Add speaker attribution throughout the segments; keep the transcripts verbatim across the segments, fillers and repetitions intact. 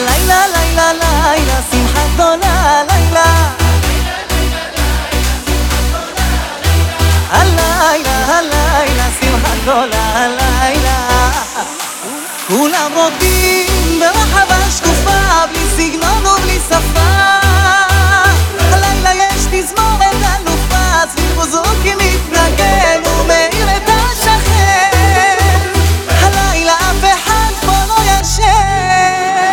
Speaker 1: הלילה, לילה, לילה, שמחה גדולה, לילה. הלילה, הלילה, שמחה גדולה, הלילה. כולם רוקדים ברחבה שקופה, בלי סגנון ובלי שפה. הלילה יש תזמורת אלופה, סביב בוזוקי מתנגן ומאיר את השכן. הלילה אף אחד פה לא ישן.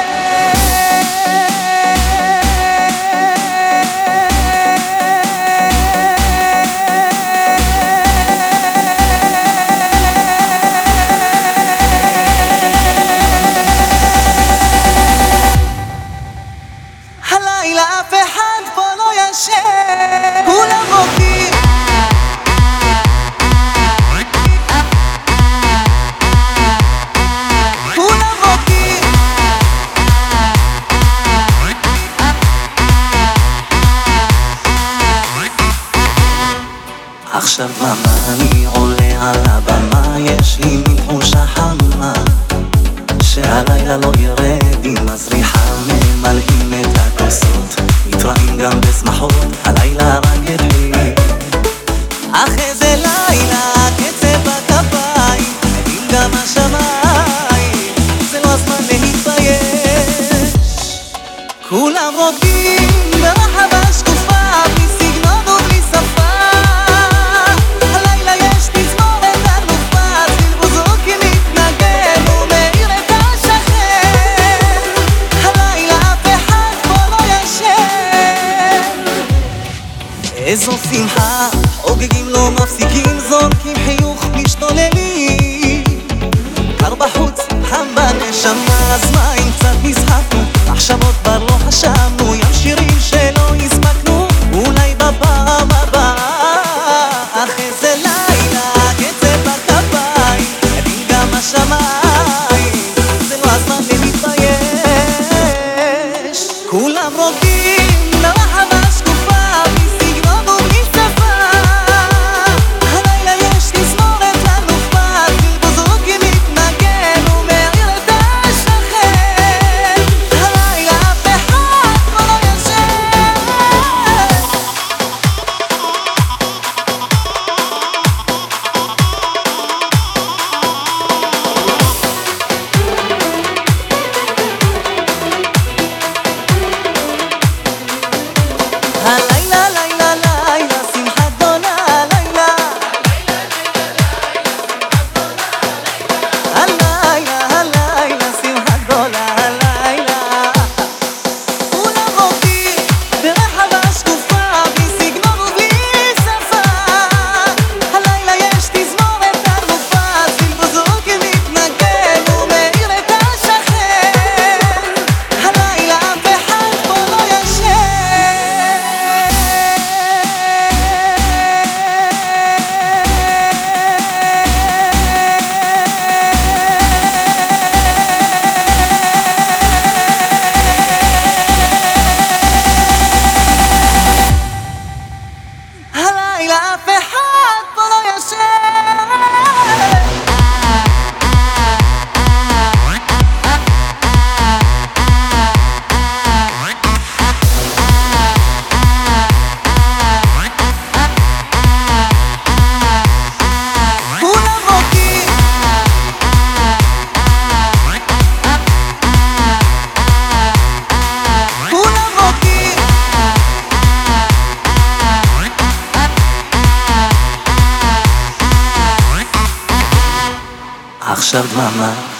Speaker 1: הלילה אף אחד פה לא ישן. כולם רוקדים, כולם רוקדים. עכשיו דממה, אני עולה על הבמה, יש לי מין תחושה חמה שהלילה לא ירד עם הזריחה, ממלאים את הכוסות, מתראים גם בשמחות, הלילה רק התחיל. אך איזה לילה, קצב בכפיים, מדהים גם השמיים, זה לא הזמן להתבייש. כולם רוקדים ברחבה שקופה, בלי סגנון ובלי שפה. הלילה יש תזמורת אלופה, סביב בוזוקי מתנגן ומאיר את השכן. הלילה אף אחד פה לא ישן. איזו שמחה, חוגגים לא מפסיקים, זורקים חיוך משתוללים. קר בחוץ, חם בנשמה, אז מה אם קצת נשחקנו, מחשבות כבר לא חשבנו, ים שירים שלא הספקנו, אולי בפעם הבאה. אך איזה לילה, קצב בכפיים, מדהים גם השמיים, זה לא הזמן להתבייש. כולם רוקדים ברחבה שקופה, בלי סגנון ובלי שפה. הלילה יש תזמורת אלופה, סביב בוזוקי מתנגן ומאיר את השכן. הלילה אף אחד פה לא ישן. הלילה, לילה, לילה, שמחה גדולה, לילה. הלילה, הלילה, שמחה גדולה, לילה. כולם רוקדים ברחבה שקופה, בלי סגנון ובלי שפה. הלילה יש תזמורת אלופה, סביב בוזוקי מתנגן ומאיר את השכן. הלילה אף אחד פה לא ישן. הלילה אף אחד פה לא ישן. כולם רוקדים, כולם רוקדים. עכשיו דממה,